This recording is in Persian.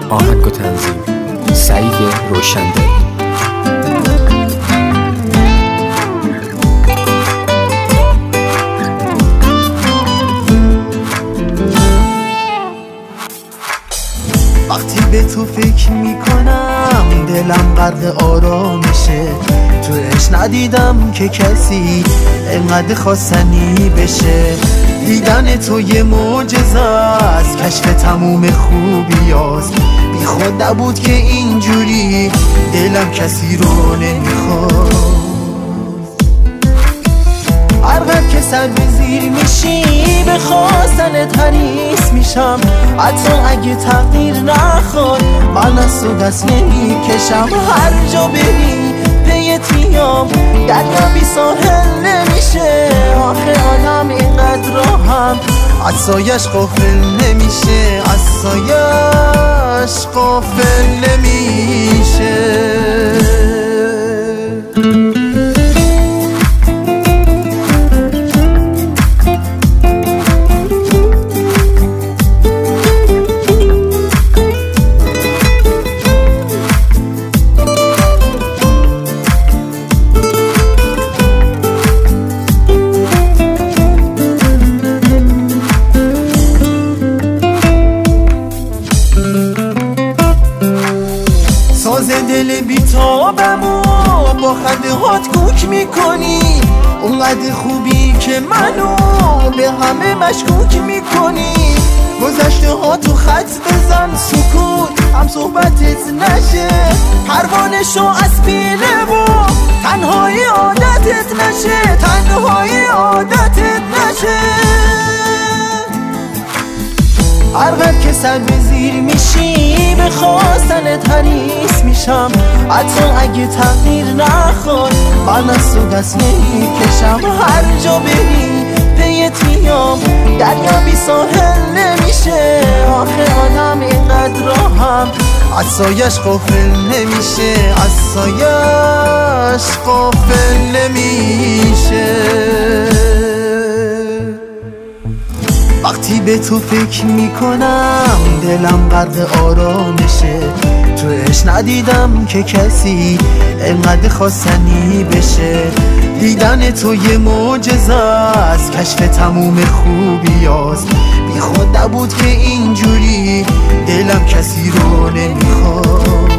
آهنگ و تنظیم سعید روشندل. وقتی به تو فکر میکنم دلم غرق آرامشه، تو عشق ندیدم که کسی انقدر خواستنی بشه. دیدن تو یه معجزه است، کشف تموم خوبیاست. بی خود نبود که اینجوری دلم کسی رو نمیخواد. هر قدر که سر به زیر میشی به خواستنت حریص میشم. حتی اگه تقدیر نخواد من از تو دست نمیکشم. هر جا بری پیت میام، دریا بی ساحل نمیشه. آخه آدم اینقدر راهم از سایش غافل نمیشه، از سایش غافل نمیشه. دل بیتابمو با خنده هات کوک میکنی، اونقدر خوبی که منو به همه مشکوک میکنی. گذشته ها تو خط بزن، سکوت هم صحبتت نشه. پروانشو از پیله و تنهایی عادتت نشه، تنهایی عادتت نشه. هر قدر که سر به زیر میشی به خواستنت حریص میشم. حتی اگه تقدیر نخواد من از تو دست نمیکشم. هر جا بری پیت میام، دریا بی ساحل نمیشه. آخه آدم اینقدر راهم از سایش غافل نمیشه، از سایش غافل نمیشه. وقتی به تو فکر میکنم دلم غرق آرامشه، تو عشق ندیدم که کسی انقدر خواستنی بشه. دیدن تو یه معجزه است، کشف تموم خوبیاست. بی خود نبود که اینجوری دلم کسی رو نمیخواد.